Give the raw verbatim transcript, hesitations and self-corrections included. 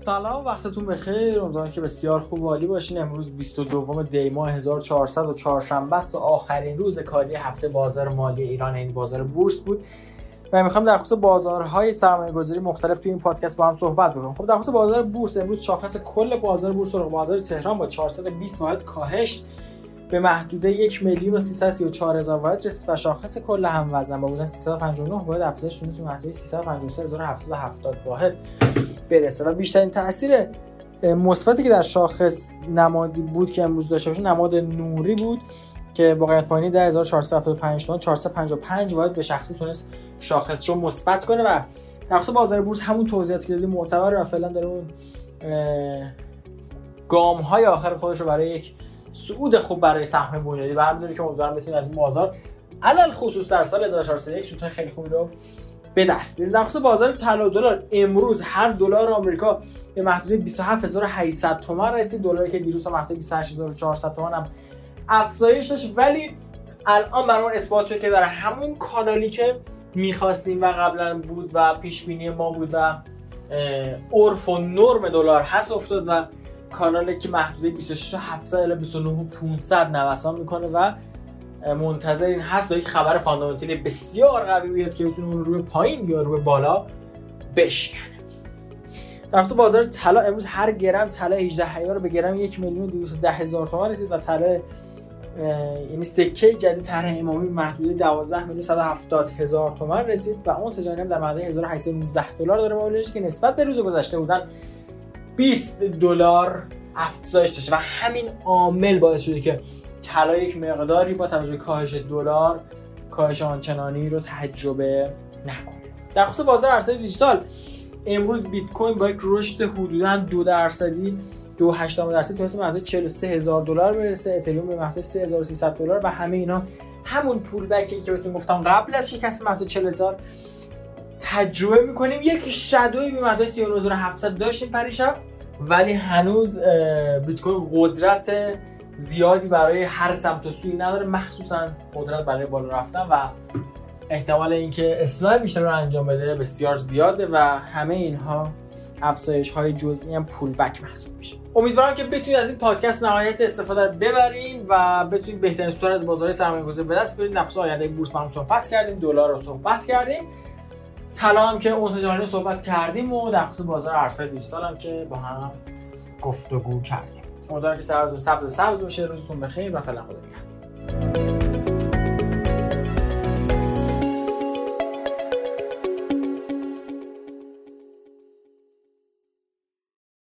سلام، وقتتون بخیر. امیدوارم که بسیار خوب و عالی باشین. امروز بیست و دوم دی ماه هزار و چهارصد و چهارشنبه است و آخرین روز کاری هفته بازار مالی ایران، این بازار بورس بود و میخوام در خصوص بازارهای سرمایه‌گذاری مختلف توی این پادکست با هم صحبت بکنم. خب در خصوص بازار بورس، امروز شاخص کل بازار بورس و بازار تهران با چهارصد و بیست واحد کاهش به محدوده یک میلیون و سیصد و سی و چهار هزار واحد رسید و شاخص کل هموزن با بودن سیصد و پنجاه و نه واحد افزایش تونست به محدوده سیصد و پنجاه و سه هزار و هفتصد و هفتاد واحد برسه و بیشترین تاثیر مثبتی که در شاخص نمادی بود که امروز داشته باشه نماد نوری بود که با قیمت پایینی ده هزار و چهارصد و هفتاد و پنج تومان چهارصد و پنجاه و پنج واحد به شخصی تونست شاخص رو مثبت کنه و در خصوص بازار بورس همون توضیحاتی که دادیم معتبر و فعلا داره اون گام های آخر خودش رو برای یک صعود خوب برای سهم بنیادی برمی‌داره که امیدوارم بتونید از این بازار علل خصوص در سال هزار و چهارصد و یک سود خیلی خوبی رو به دست بیارید. در خصوص بازار طلا و دلار، امروز هر دلار آمریکا به محدوده بیست و هفت هزار و هشتصد تومان رسید. دلاری که دیروز به محدوده بیست و هشت هزار و چهارصد تومان هم افزایش داشت، ولی الان برامون اثبات شد که در همون کانالی که می‌خواستیم و قبلا بود و پیش بینی ما بود و عرف و نرم دلار هست افتاد و کانالی که محدوده بیست و شش هزار و هفتصد الی بیست و نه هزار و پانصد نوسان میکنه و منتظر این هست تا یک خبر فاندامنتالی بسیار قوی بیاد که بتونه اون روی پایین یا روی بالا بشکنه. در خصوص بازار طلا، امروز هر گرم طلا هجده عیار به گرم یک میلیون و دویست و ده هزار تومان رسید و طلا یعنی سکه جدید طرح امامی محدوده دوازده میلیون و صد و هفتاد هزار تومان رسید و اون تجاری هم در محدوده هزار و هشتصد و نوزده دلار داره معامله که نسبت به روز گذشته بودن بیست دلار افزایش داشته و همین عامل باعث شده که طلا یک مقداری با توجه به کاهش دلار کاهش آنچنانی رو تجربه نکنه. در خصوص بازار ارزهای دیجیتال، امروز بیت کوین با یک رشد حدوداً دو درصدی دو و هشت دهم درصد تونست به محدوده چهل و سه هزار دلار برسه، اتریوم به محدوده سه هزار و سیصد دلار و همه اینا همون پول بکی که بهتون گفتم قبل از شکست محدوده چهل هزار تجربه می‌کنیم. یک شادوی به محدوده سی و نه هزار و هفتصد داشتیم پریشب، ولی هنوز بیت کوین قدرت زیادی برای هر سمت و سوی نداره، مخصوصا قدرت برای بالا رفتن و احتمال اینکه اصلاح بیشتر رو انجام بده بسیار زیاده و همه اینها افزایش های جزئی هم پول بک محسوب میشه. امیدوارم که بتونید از این پادکست نهایت استفاده رو ببرین و بتونید بهترین سود از بازار سرمایه‌گذاری به دست بیارید. در خصوص آینده بورس با هم صحبت کردیم، دلار رو صحبت کردیم، طلا هم که اون جهانی رو صحبت کردیم و در خصوص بازار ارزهای دیجیتال هم که با هم گفتگو کردیم. امیدوارم که سبز سبز سبز باشه. روزتون بخیر و فعلا خدا نگهدار.